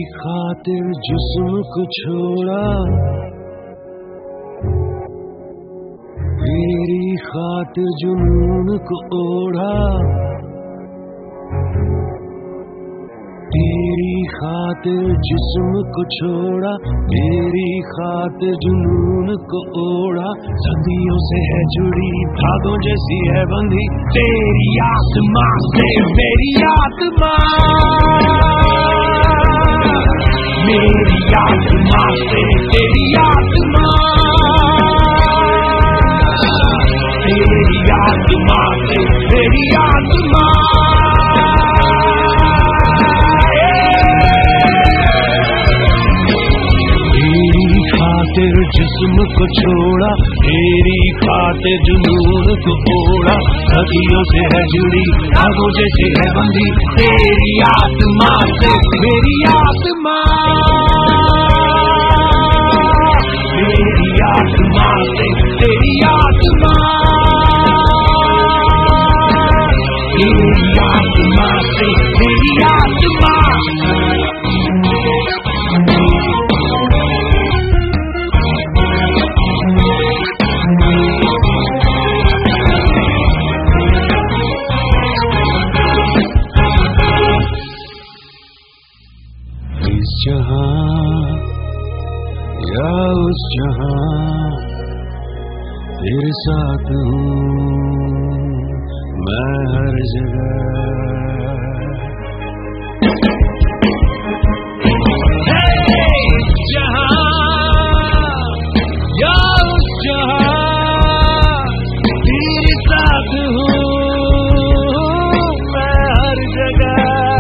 खातिर जिस्म को छोड़ा, तेरी खातिर जुनून को ओढ़ा, तेरी खातिर जिस्म को छोड़ा, तेरी खातिर जुनून को ओढ़ा। सदियों से है जुड़ी भागों जैसी है बंधी तेरी आत्मा से मेरी आत्मा, मेरी आत्मा से तेरी आत्मा, तेरी आत्मा से मेरी आत्मा। तेरी खातिर जिस्म को छोड़ा, तेरी खातिर जुनून को ओढ़ा। सदियों से है जुड़ी भागों जैसी है बंधी तेरी आत्मा से मेरी आत्मा, मेरी आत्मा से तेरी आत्मा, तेरी आत्मा से तेरी आत्मा। इस जहां या उस जहां तेरे साथ हूँ मैं हर जगह। इस जहां या उस जहां तेरे साथ हूँ मैं हर जगह।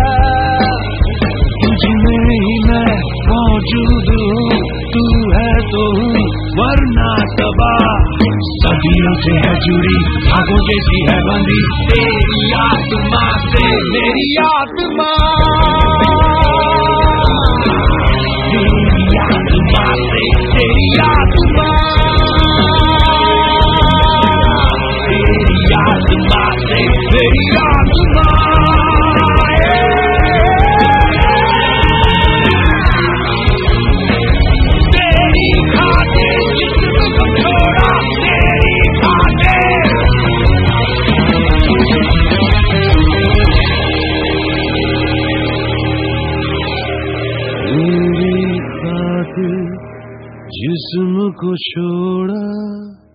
तुझमें ही मैं मौजूद हूँ, तू है तो हूँ वरना तबाह। सदियों से है जुड़ी भागों जैसी है बंधी तेरी आत्मा से मेरी आत्मा, मेरी आत्मा से तेरी आत्मा, तेरी आत्मा से मेरी आत्मा। जिस्म को छोड़ा,